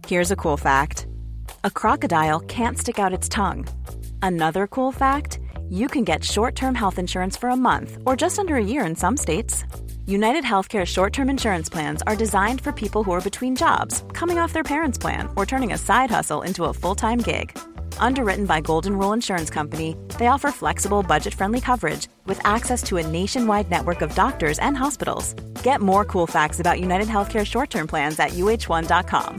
Here's a cool fact. A crocodile can't stick out its tongue. Another cool fact, you can get short-term health insurance for a month or just under a year in some states. United Healthcare short-term insurance plans are designed for people who are between jobs, coming off their parents' plan, or turning a side hustle into a full-time gig. Underwritten by Golden Rule Insurance Company, they offer flexible, budget-friendly coverage with access to a nationwide network of doctors and hospitals. Get more cool facts about United Healthcare short-term plans at uh1.com.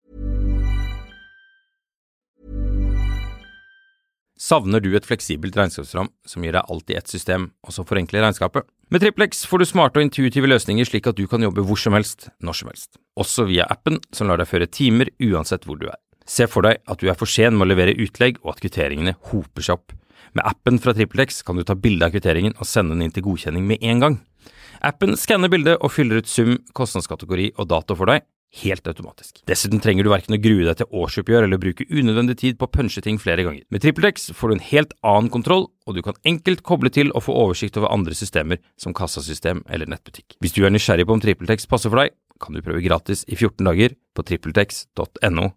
Savner du et fleksibelt regnskapsprogram som gir deg alt i ett system, og som forenkler regnskapet? Med Triplex får du smarte og intuitive løsninger slik at du kan jobbe hvor som helst, når som helst. Også via appen som lar deg føre timer uansett hvor du er. Se for deg at du er for sen med å levere utlegg og at kvitteringene hoper seg opp. Med appen fra Triplex kan du ta bilde av kvitteringen og sende den inn til godkjenning med en gang. Appen skanner bildet og fyller ut sum, kostnadskategori og dato for deg, helt automatisk. Dessuten trenger du hverken å grue deg til årsoppgjør eller bruke unødvendig tid på å punche ting flere ganger. Med TripleX får du en helt annen kontroll, og du kan enkelt koble til og få oversikt over andre systemer som kassasystem eller nettbutikk. Hvis du er nysgjerrig på om TripleX passer for deg, kan du prøve gratis i 14 dager på tripletex.no.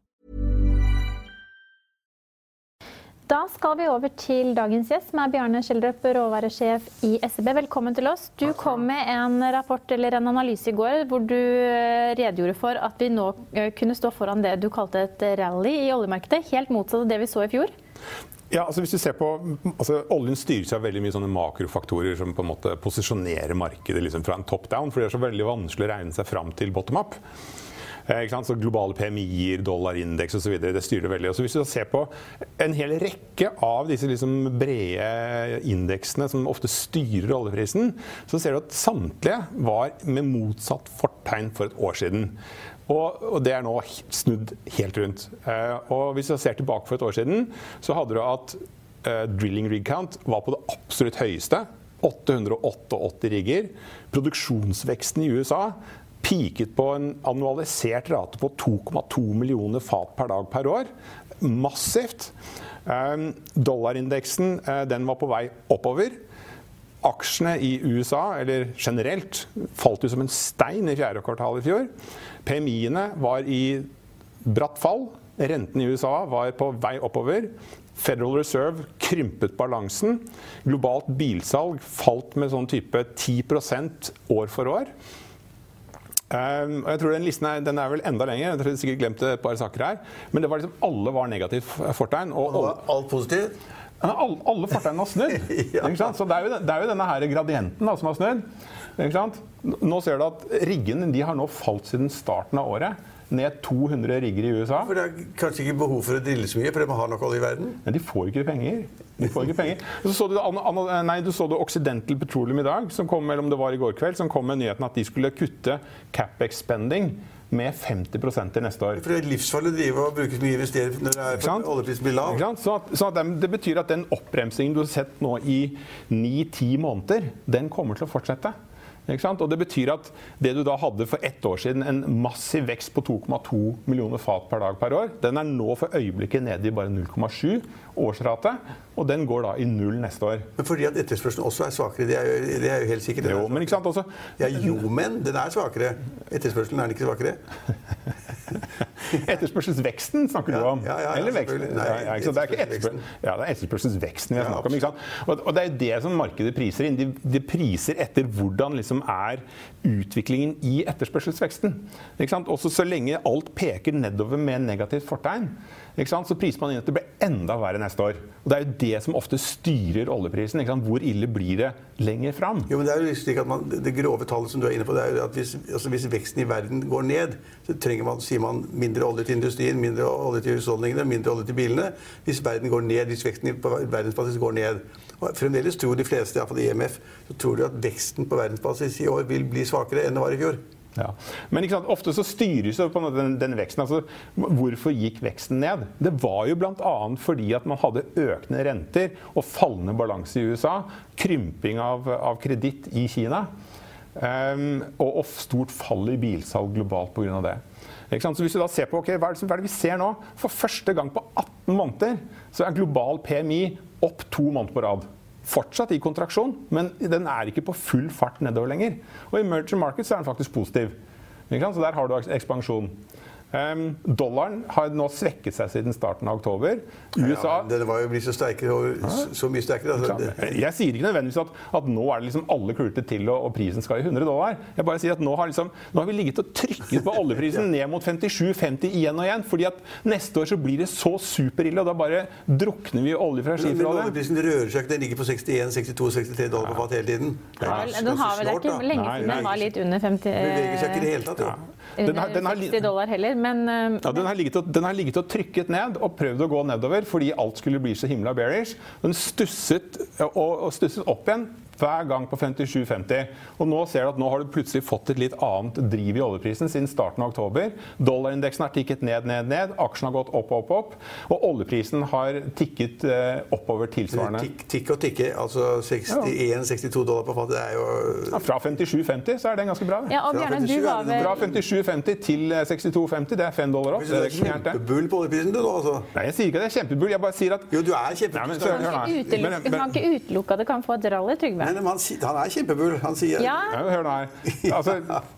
Da skal vi over til dagens gjest, som er Bjarne Schjelderup, råvaresjef i SEB. Velkommen til oss. Du kom med en rapport eller en analyse i går hvor du redegjorde for at vi nå kunne stå foran det du kalte et rally i oljemarkedet, helt motsatt av det vi så i fjor. Ja, altså hvis du ser på, oljen styrer seg veldig mye sånne makrofaktorer som på en måte posisjonerer markedet liksom fra en top-down, for det er så veldig vanskelig å regne seg fram til bottom-up. Så globale PMI-er, dollarindeks og så videre, det styrer det veldig. Og så hvis du ser på en hel rekke av disse liksom brede indeksene som ofte styrer oljeprisen, så ser du at samtlige var med motsatt fortegn for et år siden. Og det er nå snudd helt rundt. Og hvis du ser tilbake for et år siden, så hadde du at drilling rig count var på det absolutt høyeste, 888 rigger. Produksjonsveksten i USA piket på en annualisert rate på 2,2 millioner fat per dag per år. Massivt. Dollarindeksen, den var på vei oppover. Aksjene i USA, eller generelt, falt jo som en stein i fjerde kvartal i fjor. PMI-ene var i bratt fall. Renten i USA var på vei oppover. Federal Reserve krympet balansen. Globalt bilsalg falt med sånn type 10% år for år. Og jeg tror den listen den er vel enda lenger. Jeg tror jeg sikkert glemte et par saker her. Men det var liksom, alle var negativt fortegn. Og alt positivt? Alle fortegnene har snudd. Ja. Ikke sant? Så det er jo denne her gradienten da, som har snudd. Ikke sant? Nå ser du at riggene de har nå falt siden starten av året. Ned 200 rigger i USA. For det er kanskje ikke behov for å drille så mye, for de har nok olje i verden? Men de får ikke penger. Så du så det Occidental Petroleum i dag, som kom, eller om det var i går kveld, som kom med nyheten at de skulle kutte CapEx spending med 50% til neste år. For det er livsfarlig å drive og bruke så mye investere når oljeprisen blir lav. Så det betyr at den oppbremsingen du har sett nå i 9-10 måneder, den kommer til å fortsette. Og det betyr at det du da hadde for ett år siden, en massiv vekst på 2,2 millioner fat per dag per år, den er nå for øyeblikket nede i bare 0,7 årsrate, og den går da i null neste år. Men fordi at etterspørselen også er svakere, det er jo helt sikkert. Jo, men ikke sant også? Ja, men den er svakere. Etterspørselen er den ikke svakere. Etterspørselsveksten snakker du om? Ja, eller veksten? Nei, det er ikke det er etterspørselsveksten vi snakker om, ikke sant? Og det er jo det som markedet priser inn. De priser etter hvordan liksom er utviklingen i etterspørselsveksten. Ikke sant? Også så lenge alt peker nedover med negativt fortegn, ikke sant? Så priser man inn at det blir enda verre neste år. Og det er jo det som ofte styrer oljeprisen. Ikke sant? Hvor ille blir det lenger fram? Jo, men det er jo slik at det grove tallet som du er inne på, det er jo at hvis veksten i verden går ned, så sier man mindre olje til industrien, mindre olje til husholdningene, mindre olje til bilene. Hvis verden går ned, hvis veksten på verdensbasis går ned. Og fremdeles tror de fleste, i hvert fall IMF, så tror de at veksten på verdensbasis i år vil bli svakere enn det var i fjor. Ja. Men ikke sant, ofte så styres jo på den veksten. Altså, hvorfor gikk veksten ned? Det var jo blant annet fordi at man hadde økende renter og fallende balanse i USA, krymping av kreditt i Kina, og stort fall i bilsalg globalt på grunn av det. Ikke sant? Så hvis du da ser på, hva er det vi ser nå? For første gang på 18 måneder så er global PMI opp 2 måneder på rad. Fortsatt i kontraksjon, men den er ikke på full fart nedover lenger. Og i emerging markets er den faktisk positiv. Så der har du ekspansjon. Dollaren har nå svekket seg siden starten av oktober. USA... Ja, den var jo blitt så sterkere, så mye sterkere. Altså. Jeg sier ikke nødvendigvis at nå det liksom alle kluter til og prisen skal i $100. Jeg bare sier at nå har vi ligget og trykket på oljeprisen ned mot 57,50 igjen og igjen, fordi at neste år så blir det så superille, og da bare drukner vi olje fra skifer. Men oljeprisen rører seg ikke, den ligger på 61, 62, 63 dollar på fat hele tiden. Den har vel ikke lenge siden den var litt under 50. Den beveger seg ikke i det hele tatt, jo. Under $60 heller, men... Ja, den har ligget og trykket ned og prøvd å gå nedover fordi alt skulle bli så himla bearish. Den stusset og stusset opp igjen hver gang på 57,50. Og nå ser du at nå har du plutselig fått et litt annet driv i oljeprisen siden starten av oktober. Dollarindeksen har tikket ned. Aksjen har gått opp. Og oljeprisen har tikket oppover tilsvarende. Tikk og tikke, altså 61-62 dollar på fatet, det er jo... Ja, fra 57,50 så det ganske bra. Ja, og Bjarne, du var vel... Fra 57,50 til 62,50, det $5 opp. Det er kjempebull på oljeprisen du nå, altså. Nei, jeg sier ikke det er kjempebull, jeg bare sier at... Jo, du er kjempebull. Du kan ikke utelukke at det kan få et rally, Trygve. Nei, men han er kjempebull, han sier... Ja. Hør nå her. Altså,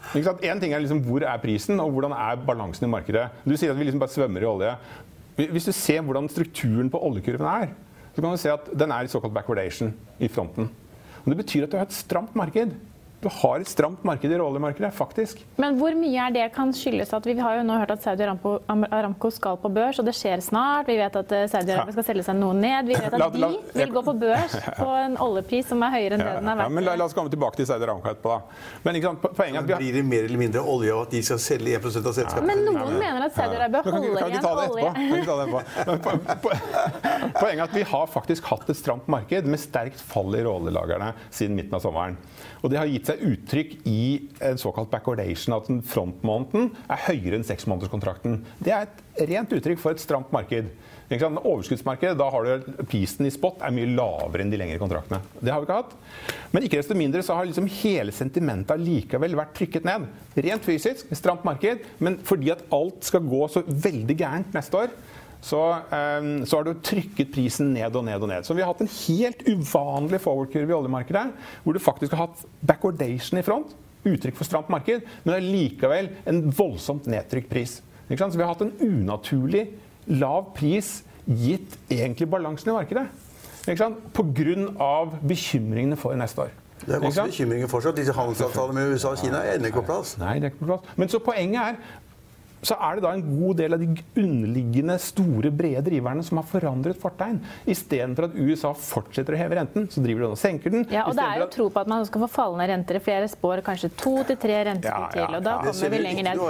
en ting er liksom hvor prisen, og hvordan balansen i markedet. Du sier at vi liksom bare svømmer i olje. Hvis du ser hvordan strukturen på oljekurven så kan du se at den i såkalt backwardation i fronten. Og det betyr at du har et stramt marked. Du har et stramt marked i råoljemarkedet, faktisk. Men hvor mye det kan skyldes at vi har jo nå hørt at Saudi Aramco skal på børs, og det skjer snart. Vi vet at Saudi Arabia skal selge seg noe ned. Vi vet at de vil gå på børs på en oljepris som høyere enn det den har vært. Ja, men la oss komme tilbake til Saudi Aramco etterpå da. Men ikke sant, poenget at blir det mer eller mindre olje av at de skal selge 1% av selskapet? Men noen mener at Saudi Arabia holder igjen olje. Poenget at vi har faktisk hatt et stramt marked med sterkt fall i råoljelagerne siden midten av sommeren. Og det har gitt seg uttrykk i en såkalt backwardation, at frontmåneden høyere enn 6-månederskontrakten. Det et rent uttrykk for et stramt marked. Overskuddsmarkedet, da har du prisen i spot mye lavere enn de lengre kontraktene. Det har vi ikke hatt. Men ikke desto mindre så har liksom hele sentimentet likevel vært trykket ned. Rent fysisk, stramt marked, men fordi at alt skal gå så veldig gærent neste år, så har du trykket prisen ned og ned. Så vi har hatt en helt uvanlig forward-kurve i oljemarkedet, hvor du faktisk har hatt backwardation i front, uttrykk for stramt marked, men likevel en voldsomt nedtrykt pris. Så vi har hatt en unaturlig lav pris gitt egentlig balansen i markedet. På grunn av bekymringene for neste år. Det masse bekymringer fortsatt. Disse handelsavtalene med USA og Kina ender ikke på plass. Nei, det ikke på plass. Men så poenget så det da en god del av de underliggende store, brede driverne som har forandret fortegn. I stedet for at USA fortsetter å heve renten, så driver de og senker den. Ja, og det jo tro på at man skal få fallende renter. Flere spår kanskje 2 til 3 renter til, og da kommer vi lenger ned.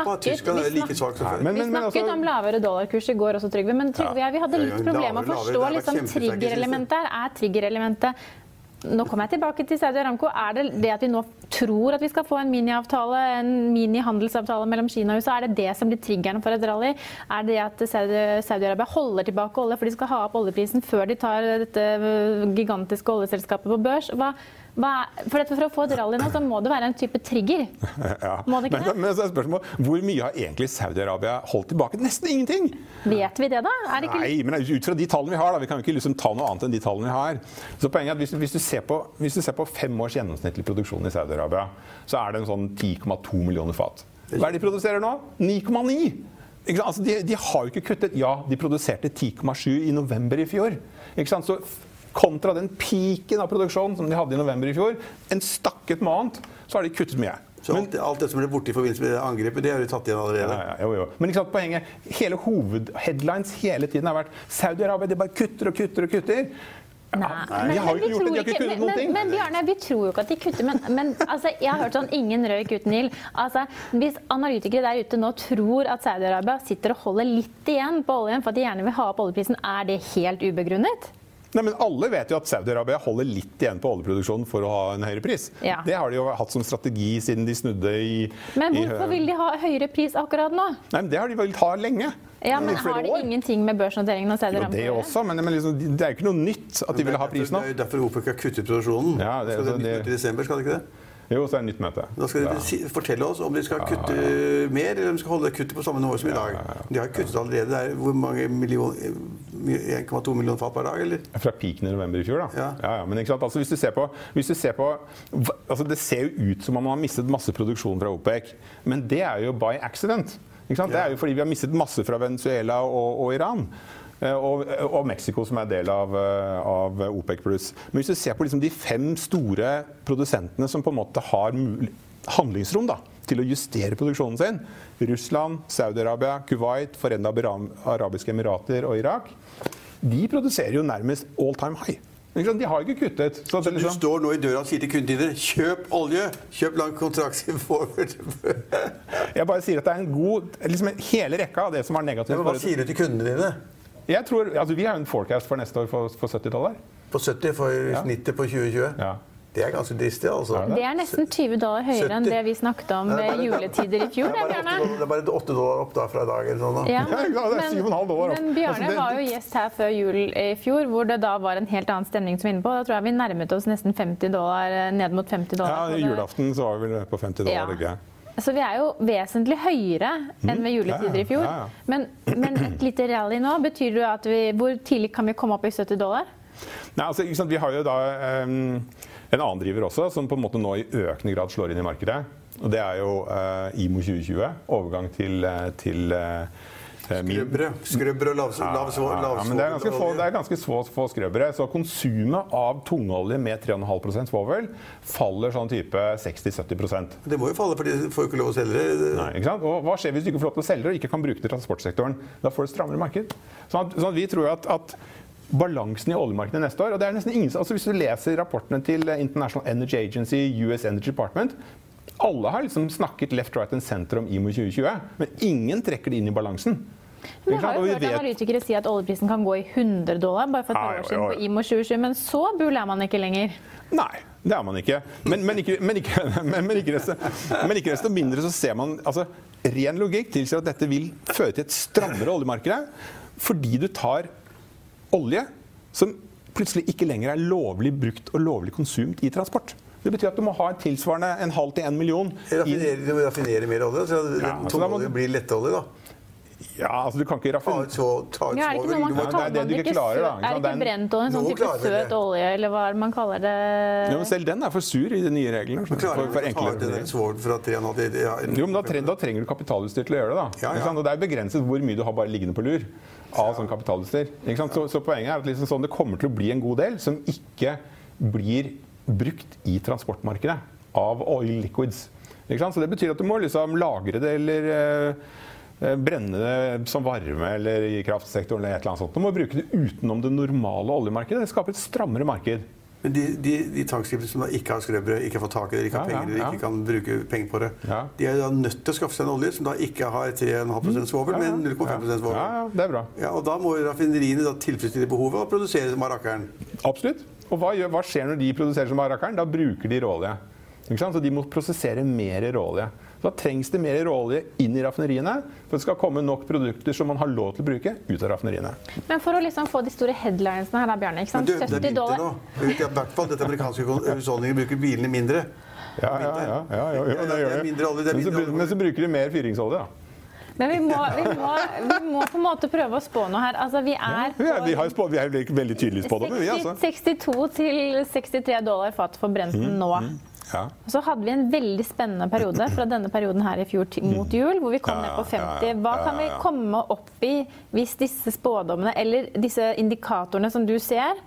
Vi snakket om lavere dollarkurs i går også, Trygve, men Trygve, vi hadde litt problemer med å forstå liksom triggerelementet. Triggerelementet Nå kommer jeg tilbake til Saudi Aramco. Det at vi nå tror at vi skal få en miniavtale, en mini-handelsavtale mellom Kina og USA? Det det som blir triggeren for et rally? Det at Saudi Arabia holder tilbake olje for de skal ha opp oljeprisen før de tar dette gigantiske oljeselskapet på børs? For å få et rally nå, så må det være en type trigger. Ja. Må det ikke det? Men så spørsmålet, hvor mye har egentlig Saudi Arabia holdt tilbake? Nesten ingenting! Vet vi det da? Nei, men ut fra de tallene vi har, vi kan jo ikke liksom ta noe annet enn de tallene vi har. Så poenget at hvis du ser på 5 års gjennomsnittlig produksjon i Saudi Arabia, så det en sånn 10,2 millioner fat. Hva de produserer nå? 9,9! Altså, de har jo ikke kuttet. Ja, de produserte 10,7 i november i fjor. Ikke sant? Så kontra den piken av produksjon som de hadde i november i fjor, en stakket måned, så har de kuttet mye. Så alt det som ble borte i forbindelse med angrepet, det har de tatt igjen allerede? Ja. Men ikke sant, poenget, hele hovedheadlines hele tiden har vært Saudi-Arabia, de bare kutter og kutter og kutter. Nei, men Bjarne, vi tror jo ikke at de kutter, men altså, jeg har hørt sånn ingen røyk uten ild. Altså, hvis analytikere der ute nå tror at Saudi-Arabia sitter og holder litt igjen på oljen for at de gjerne vil ha opp oljeprisen, det helt ubegrunnet? Nei, men alle vet jo at Saudi-Arabia holder litt igjen på oljeproduksjonen for å ha en høyere pris. Ja. Det har de jo hatt som strategi siden de snudde Men hvorfor vil de ha høyere pris akkurat nå? Nei, men det har de vel ha lenge. Ja, men har det ingenting med børsnoteringen og Saudi-Aramco? Det også, men liksom, det ikke noe nytt at de vil ha prisen nå. Det derfor OPEC har kuttet produksjonen. Ja, skal det nytt i desember, skal det ikke det? Jo, så det et nytt møte. Da skal de fortelle oss om de skal kutte mer, eller om de skal holde kuttet på samme nivå som i dag. De har kuttet allerede. Hvor mange 1,2 millioner fat per dag, eller? Fra piken i november i fjor, da. Ja, men ikke sant? Altså, hvis du ser på altså, det ser jo ut som om man har mistet masse produksjon fra OPEC, men det jo by accident. Ikke sant? Det jo fordi vi har mistet masse fra Venezuela og Iran. Og Mexico som del av OPEC+. Men hvis du ser på liksom de 5 store produsentene som på en måte har handlingsrom da, til å justere produksjonen sin, Russland, Saudi-Arabia, Kuwait, Forente Arabiske Emirater og Irak, de produserer jo nærmest all time high. De har ikke kuttet. Så du står nå i døra og sier til kundene dine, kjøp olje, kjøp lang kontrakt forward. Jeg bare sier at det en god, liksom hele rekka av det som var negativt. Hva sier du til kundene dine? Jeg tror, altså vi har en forecast for neste år for $70. På 70 for snittet på 2020? Ja. Det ganske dristig, altså. Det nesten $20 høyere enn det vi snakket om ved juletider i fjor, Bjarne. Det bare $8 opp da fra dag eller sånn da. Ja, det $7,5 opp. Men Bjarne var jo gjest her før jul i fjor, hvor det da var en helt annen stemning som inne på. Da tror jeg vi nærmet oss nesten $50, ned mot $50. Ja, i julaften så var vi vel på $50, ikke? Så vi jo vesentlig høyere enn ved juletider i fjor. Men et lite rally nå, betyr det at hvor tidlig kan vi komme opp i $70? Nei, altså, ikke sant, vi har jo da en annen driver også, som på en måte nå i økende grad slår inn i markedet. Og det jo IMO 2020, overgang til Skrøbbere og lav men det ganske få skrøbbere. Så konsumet av tungolje med 3,5% svovel faller sånn type 60-70%. Det må jo falle, for de får jo ikke lov å selge det. Nei, ikke sant? Og hva skjer hvis du ikke får lov til å selge det og ikke kan bruke det i transportsektoren? Da får du et strammere marked. Sånn at vi tror at balansen i oljemarkedet neste år, og det nesten ingen, altså hvis du leser rapportene til International Energy Agency, US Energy Department, alle har liksom snakket left, right and center om IMO 2020, men ingen trekker det inn i balansen. Men jeg har jo hørt analytikere si at oljeprisen kan gå i $100 bare for et par år siden på IMO 2020, men så buler man ikke lenger. Nei, det man ikke. Men ikke desto mindre så ser man, altså ren logikk tilsier at dette vil føre til et strammere oljemarked, fordi du tar olje som plutselig ikke lenger lovlig brukt og lovlig konsumt i transport. Det betyr at du må ha tilsvarende 0,5 til 1 million. Du må raffinere mer olje, så tungolje blir lettolje da. Ja, altså du kan ikke raffinere. Det ikke noe man kan kalle det. Ikke ikke brentolje, sånn type søt olje, eller hva man kaller det? Ja, men selv den for sur i de nye reglene. For enklere. Jo, men da trenger du kapitalutstyr til å gjøre det da. Og det begrenset hvor mye du har bare liggende på lur av sånn kapitalutstyr. Så poenget at liksom sånn, det kommer til å bli en god del som ikke blir brukt i transportmarkedet av oil liquids. Så det betyr at du må liksom lagre det eller brenne det som varme eller i kraftsektoren eller et eller annet sånt. Du må bruke det utenom det normale oljemarkedet. Det skaper et strammere marked. Men de tankskipene som da ikke har skrøbbere, ikke får tak i det, ikke har penger, ikke kan bruke penger på det, de da nødt til å skaffe seg en olje som da ikke har 3,5% svovel, men 0,5% svovel. Ja, det bra. Ja, og da må raffineriene da tilfredsstille behovet og produsere som rakkeren. Absolutt. Og hva skjer når de produserer som rakkeren? Da bruker de råolje. Så de må prosessere mer råolje. Så da trengs det mer råolje inn i raffineriene for det skal komme nok produkter som man har lov til å bruke ut av raffineriene. Men for å liksom få de store headlinesene her da, Bjarne, ikke sant? $70. Det nå. I hvert fall dette amerikanske husholdninger bruker bilene mindre. Ja, det gjør det. Men så bruker de mer fyringsolje da. Men vi må på en måte prøve å spå noe her. Altså, vi er veldig tydelige på det, men vi altså. $62 til $63 fat for brenten nå. Ja. Så hadde vi en veldig spennende periode fra denne perioden her i fjor mot jul, hvor vi kom ned på 50. Hva kan vi komme opp i hvis disse spådommene, eller disse indikatorene som du ser,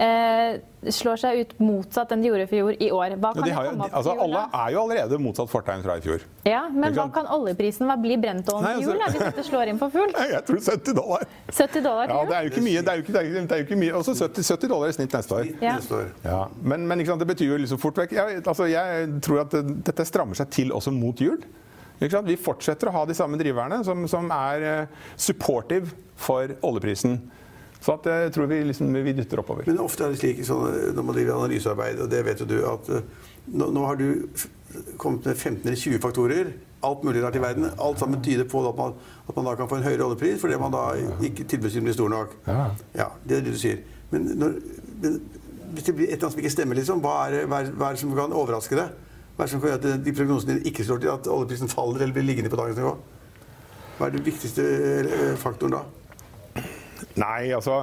slår seg ut motsatt enn de gjorde for jord i år? Hva kan vi komme opp i jul da? Alle jo allerede motsatt fortegn fra i fjor. Ja, men hva kan oljeprisen, hva blir brentoljen til jul hvis dette slår inn for fullt? Jeg tror $70. $70 til jul? Ja, det jo ikke mye. Det jo ikke mye. Også $70 i snitt neste år. Ja. Men ikke sant, det betyr jo liksom fort vekk. Jeg tror at dette strammer seg til også mot jul. Vi fortsetter å ha de samme driverne som supportive for oljeprisen. Så jeg tror vi dytter oppover. Men ofte det slik når man driver analysearbeid, og det vet jo du, at nå har du kommet med 15 eller 20 faktorer, alt mulig rart i verden, alt sammen tyder på at man da kan få en høyere oljepris, fordi man da ikke tilbudsgiveren blir stor nok. Ja, det det du sier. Men hvis det blir et eller annet som ikke stemmer, liksom, hva det som kan overraske deg? Hva det som kan gjøre at de prognosene ikke slår til at oljeprisen faller eller blir liggende på dagens nivå? Hva den viktigste faktoren da? Nei, altså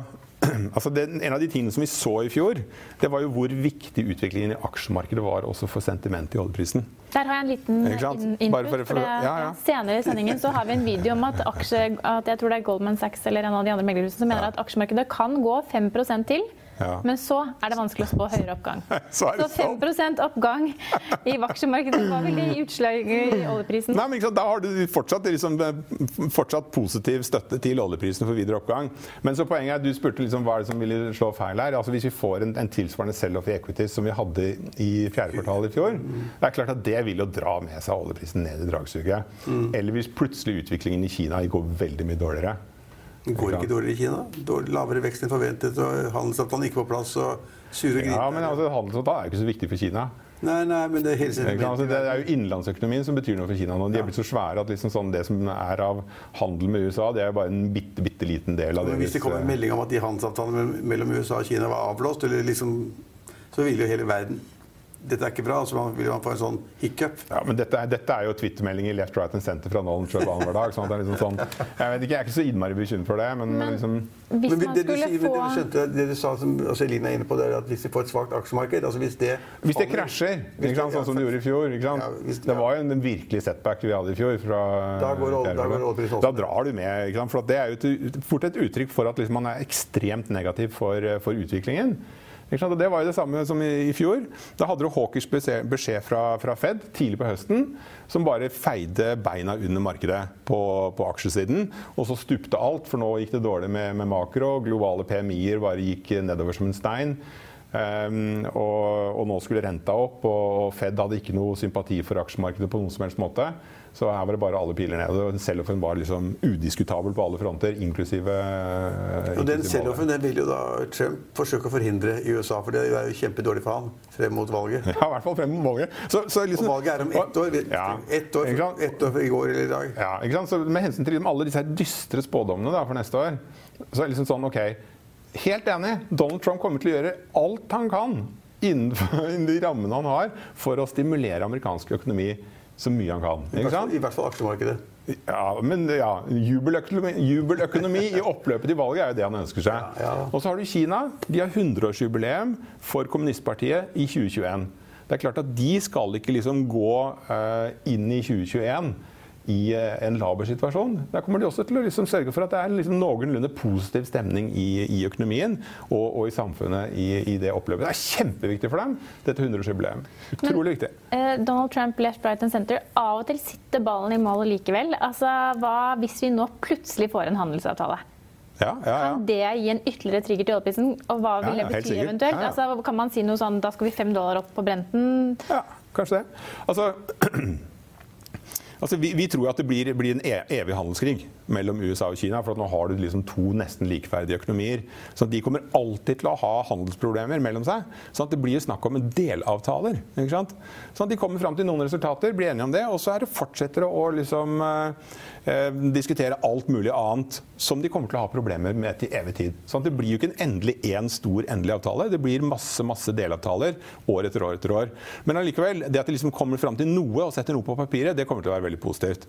altså en av de tingene som vi så i fjor, det var jo hvor viktig utviklingen i aksjemarkedet var også for sentimentet i oljeprisen. Der har jeg en liten input, senere i sendingen så har vi en video om at jeg tror det er Goldman Sachs eller en av de andre meglerhusene som mener at aksjemarkedet kan gå 5% til. Ja. Men så det vanskelig å spå høyere oppgang. Så 5% oppgang i aksjemarkedet var vel det utslaget i oljeprisen? Nei, men da har du fortsatt positiv støtte til oljeprisen for videre oppgang. Men så poenget du spurte hva det som ville slå feil her. Altså hvis vi får en tilsvarende sell-off i equities som vi hadde i fjerde kvartal i fjor, det klart at det vil jo dra med seg oljeprisen ned i dragsuget. Eller hvis plutselig utviklingen i Kina går veldig mye dårligere. Det går ikke dårligere i Kina. Lavere vekst enn forventet, og handelsavtalen ikke på plass, og sure griper. Ja, men handelsavtalen ikke så viktig for Kina. Nei, men det helt det jo innenlandsøkonomien som betyr noe for Kina nå. De blitt så svære at det som av handel med USA, det bare en bitte liten del av det. Men hvis det kommer en melding om at de handelsavtalene mellom USA og Kina var avblåst, eller så vil jo hele verden dette ikke bra, så vil man få en sånn hiccup. Ja, men dette jo Twitter-melding i Left, Right and Center fra Donald Trump hver dag. Sånn at det sånn, jeg vet ikke, jeg ikke så innmari bekymret for det, men hvis man skulle det du sa, som Elina inne på, det at hvis vi får et svagt aksjemarked, altså hvis det krasjer, sånn som det gjorde i fjor, det var jo en virkelig setback vi hadde i fjor da drar du med, for det jo fort et uttrykk for at man ekstremt negativ for utviklingen. Det var jo det samme som i fjor. Da hadde du hawkish beskjed fra Fed tidlig på høsten, som bare feide beina under markedet på aksjesiden, og så stupte alt, for nå gikk det dårlig med makro, globale PMI-er bare gikk nedover som en stein, og nå skulle renta opp, og Fed hadde ikke noe sympati for aksjemarkedet på noen som helst måte. Så her var det bare alle piler ned, og sell-offen var udiskutabel på alle fronter, inklusive og den sell-offen, den vil jo da Trump forsøke å forhindre i USA, for det jo kjempedårlig for han frem mot valget. Ja, i hvert fall frem mot valget. Og valget om ett år, ett år i går eller i dag. Ja, ikke sant? Så med hensyn til alle disse dystre spådommene for neste år, så det sånn, ok, helt enig, Donald Trump kommer til å gjøre alt han kan innenfor de rammene han har for å stimulere amerikansk økonomi så mye han kan. I hvert fall aksjemarkedet. Ja, men jubeløkonomi i oppløpet til valget jo det han ønsker seg. Og så har du Kina. De har 100-årsjubileum for kommunistpartiet i 2021. Det klart at de skal ikke gå inn i 2021 i en laber situasjon. Der kommer de også til å sørge for at det noenlunde positiv stemning i økonomien og i samfunnet i det oppløpet. Det kjempeviktig for dem, dette 100-årsjubileum. Utrolig viktig. Donald Trump, Left, Right and Center, av og til sitter ballen i mål likevel. Altså, hva hvis vi nå plutselig får en handelsavtale? Kan det gi en ytterligere trigger til oljeprisen? Og hva vil det bety eventuelt? Altså, kan man si noe sånn, da skal vi $5 opp på Brenten? Ja, kanskje det. Altså, vi tror at det blir en evig handelskrig mellom USA og Kina, for at nå har du to nesten likeverdige økonomier. Så de kommer alltid til å ha handelsproblemer mellom seg. Så det blir snakk om en delavtaler. Ikke sant? Så de kommer frem til noen resultater, blir enige om det, og så det fortsetter å diskutere alt mulig annet som de kommer til å ha problemer med til evig tid. Så det blir jo ikke en stor endelig avtale. Det blir masse delavtaler år etter år etter år. Men allikevel, det at de kommer frem til noe og setter noe på papiret, det kommer til å være veldig positivt.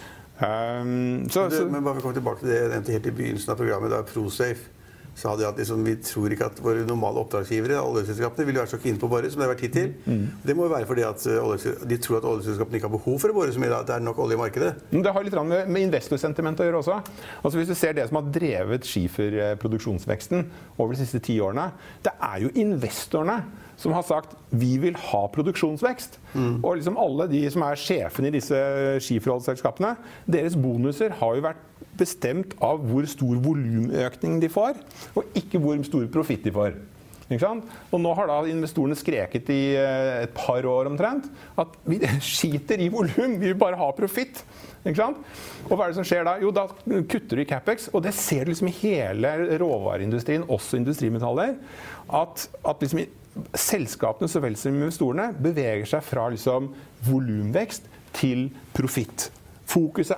Men bare komme tilbake til det jeg nevnte helt i begynnelsen av programmet, da ProSafe sa de at vi tror ikke at våre normale oppdragsgivere, oljeselskapene, vil være så keen på å bore som det har vært tid til. Det må jo være fordi at de tror at oljeselskapene ikke har behov for å bore så mye, at det nok olje i markedet. Det har litt med investorsentiment å gjøre også. Altså hvis du ser det som har drevet skiferproduksjonsveksten over de siste 10 årene, det jo investorene som har sagt vi vil ha produksjonsvekst. Og alle de som sjefene i disse skiferoljeselskapene, deres bonuser har jo vært bestemt av hvor stor volumøkning de får, og ikke hvor stor profitt de får. Ikke sant? Og nå har da investorene skreket i et par år omtrent, at vi skiter i volum, vi vil bare ha profitt. Ikke sant? Og hva det som skjer da? Jo, da kutter du i capex, og det ser du i hele råvareindustrien, også industrimetaller, at selskapene så vel som investorene beveger seg fra volumvekst til profitt. Fokuset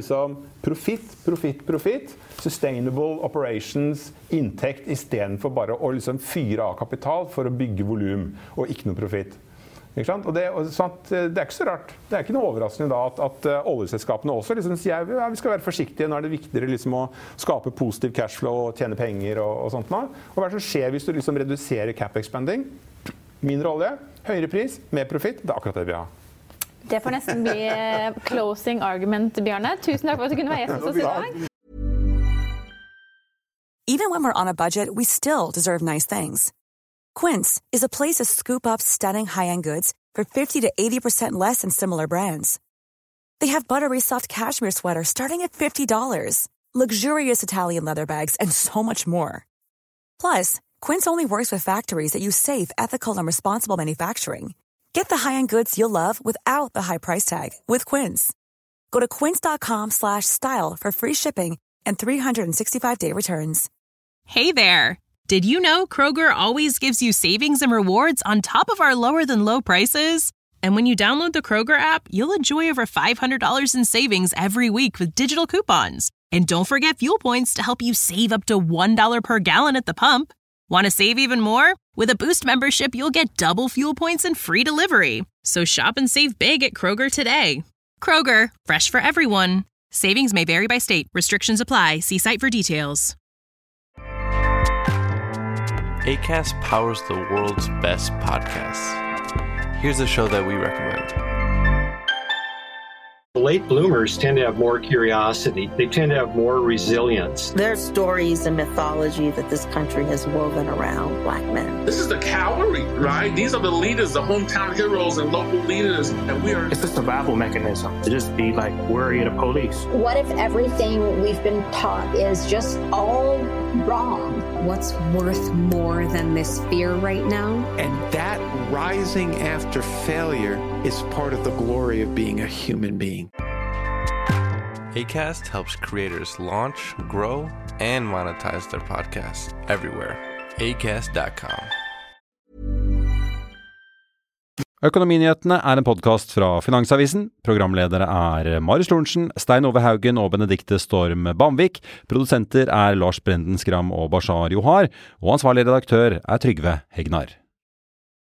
profitt, sustainable operations, inntekt, i stedet for bare å fyre av kapital for å bygge volum, og ikke noe profitt. Ikke sant? Og det ikke så rart. Det ikke noe overraskende da at oljeselskapene også liksom sier ja, vi skal være forsiktige, nå det viktigere liksom å skape positiv cashflow og tjene penger og sånt nå. Og hva som skjer hvis du liksom reduserer CapEx-spending? Mindre olje, høyere pris, mer profitt, det akkurat det vi har. Det får nesten bli closing argument, Bjarne. Tusen takk for at du kunne være gjest hos oss i dag. Even when we're on a budget, we still deserve nice things. Quince is a place to scoop up stunning high-end goods for 50 to 80% less than similar brands. They have buttery soft cashmere sweaters starting at $50, luxurious Italian leather bags, and so much more. Plus, Quince only works with factories that use safe, ethical, and responsible manufacturing. Get the high-end goods you'll love without the high price tag with Quince. Go to quince.com/style for free shipping and 365-day returns. Hey there! Did you know Kroger always gives you savings and rewards on top of our lower-than-low prices? And when you download the Kroger app, you'll enjoy over $500 in savings every week with digital coupons. And don't forget fuel points to help you save up to $1 per gallon at the pump. Want to save even more? With a Boost membership, you'll get double fuel points and free delivery. So shop and save big at Kroger today. Kroger, fresh for everyone. Savings may vary by state. Restrictions apply. See site for details. Acast powers the world's best podcasts. Here's a show that we recommend. Late bloomers tend to have more curiosity. They tend to have more resilience. There are stories and mythology that this country has woven around Black men. This is the cavalry, right? These are the leaders, the hometown heroes and local leaders. And we are... It's a survival mechanism to just be like worried of police. What if everything we've been taught is just all wrong? What's worth more than this fear right now? And that rising after failure is part of the glory of being a human being. Acast helps creators launch, grow, and monetize their podcasts everywhere. Acast.com. Økonominyhetene en podcast fra Finansavisen. Programledere Marius Lorentzen, Stein Ove Haugen og Benedikte Storm Bamvik. Produsenter Lars Brenden Skram og Bashar Johar. Og ansvarlig redaktør Trygve Hegnar.